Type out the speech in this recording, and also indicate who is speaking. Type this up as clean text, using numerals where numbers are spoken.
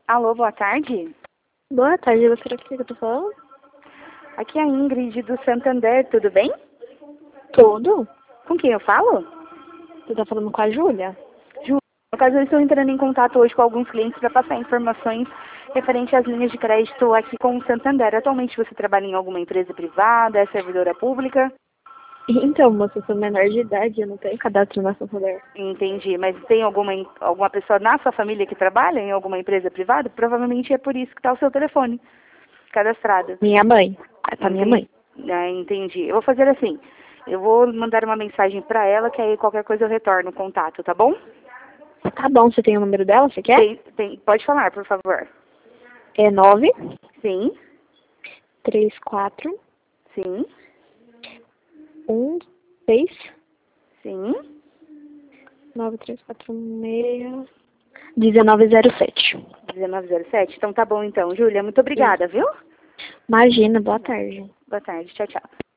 Speaker 1: Alô, boa tarde.
Speaker 2: Boa tarde, você será que eu tô falando?
Speaker 1: Aqui é a Ingrid do Santander, tudo bem?
Speaker 2: Tudo?
Speaker 1: Com quem eu falo?
Speaker 2: Você tá falando com a Júlia?
Speaker 1: Ju, no caso, eu estou entrando em contato hoje com alguns clientes para passar informações referente às linhas de crédito aqui com o Santander. Atualmente você trabalha em alguma empresa privada, é servidora pública?
Speaker 2: Então, moça, eu sou menor de idade, eu não tenho cadastro na Santander.
Speaker 1: Entendi, mas tem alguma pessoa na sua família que trabalha em alguma empresa privada? Provavelmente é por isso que está o seu telefone cadastrado.
Speaker 2: Minha mãe. É pra minha mãe.
Speaker 1: Ah, entendi. Eu vou fazer assim. Eu vou mandar uma mensagem para ela, que aí qualquer coisa eu retorno o contato, tá bom?
Speaker 2: Tá bom, você tem o número dela, você quer?
Speaker 1: Pode falar, por favor.
Speaker 2: É 9
Speaker 1: Sim,
Speaker 2: 34
Speaker 1: sim,
Speaker 2: 6
Speaker 1: sim.
Speaker 2: 9346 1907.
Speaker 1: 1907. Então tá bom então, Júlia. Muito obrigada, viu?
Speaker 2: Imagina, boa tarde.
Speaker 1: Boa tarde. Tchau, tchau.